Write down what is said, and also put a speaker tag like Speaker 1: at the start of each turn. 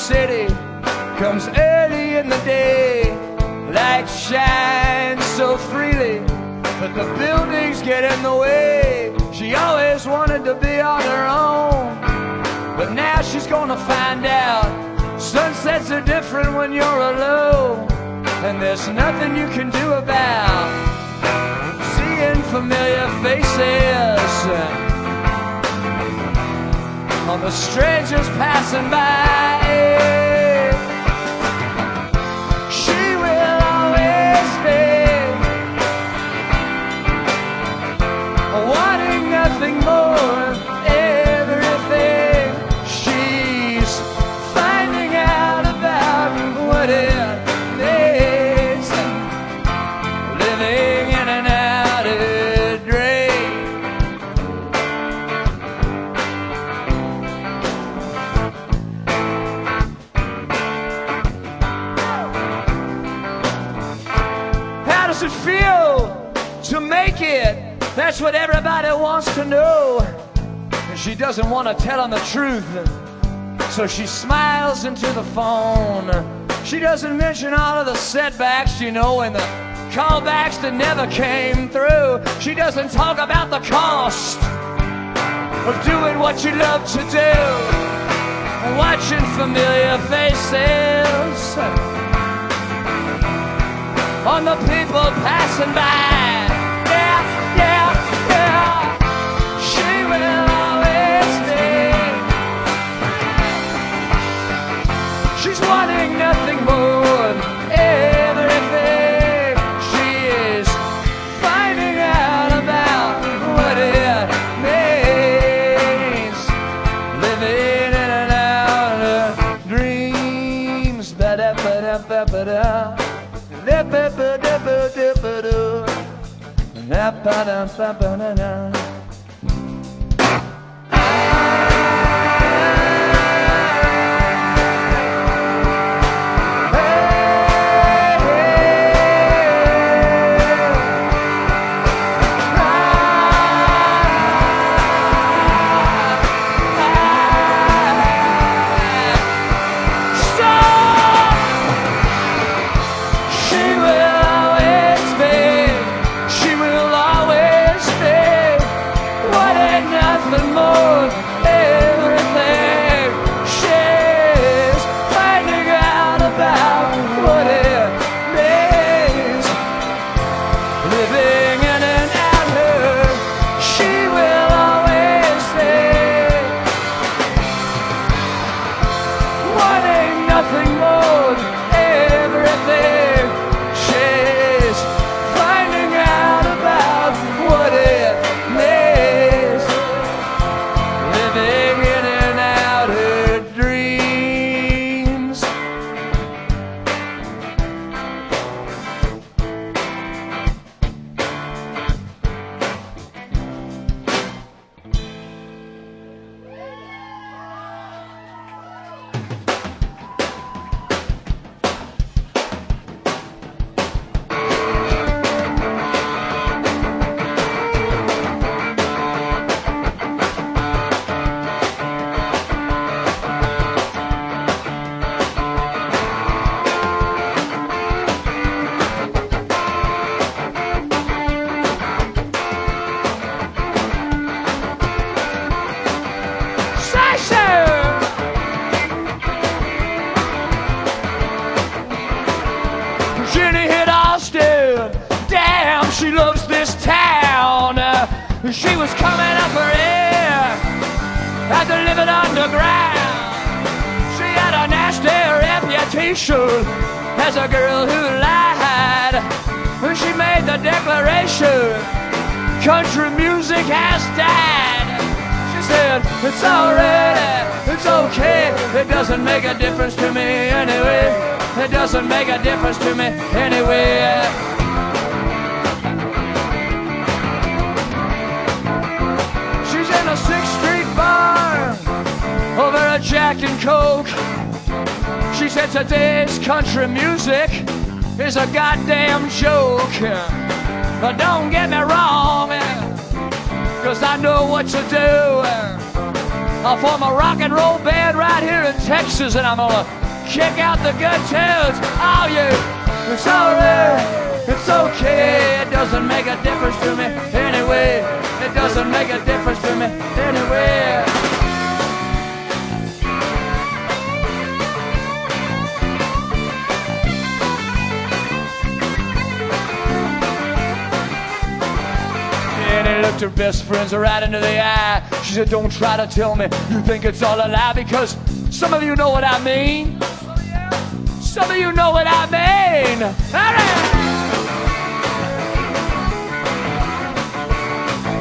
Speaker 1: city comes early in the day. Light shines so freely, but the buildings get in the way. She always wanted to be on her own, but now she's gonna find out. Sunsets are different when you're alone, and there's nothing you can do about seeing familiar faces on the strangers passing by. She will always be wanting nothing more, everything. She's finding out about what it is, living in and out a dream. How does it feel to make it? That's what everybody wants to know. And she doesn't want to tell them the truth, so she smiles into the phone. She doesn't mention all of the setbacks, you know, and the callbacks that never came through. She doesn't talk about the cost of doing what you love to do, watching familiar faces on the people passing by. Wanting nothing more than everything. She is finding out about what it means, living in and out of dreams. Ba-da-ba-da-ba-ba-da, da-ba-ba-da-ba-da-ba-da, da-ba-da-ba-ba-da-da. She loves this town. She was coming up for air, had to live it underground. She had a nasty reputation as a girl who lied. When she made the declaration, country music has died. She said, it's alright, it's okay, it doesn't make a difference to me anyway. It doesn't make a difference to me anyway. In a 6th Street bar over a Jack and Coke, she said today's country music is a goddamn joke. But don't get me wrong, 'cause I know what to do. I'll form a rock and roll band right here in Texas, and I'm gonna kick out the good tunes. Oh, yeah, it's alright, it's okay. It doesn't make a difference to me anyway. It doesn't make a difference to me anyway. And he looked her best friends right into the eye. She said, don't try to tell me you think it's all a lie, because some of you know what I mean. Some of you know what I mean. All right.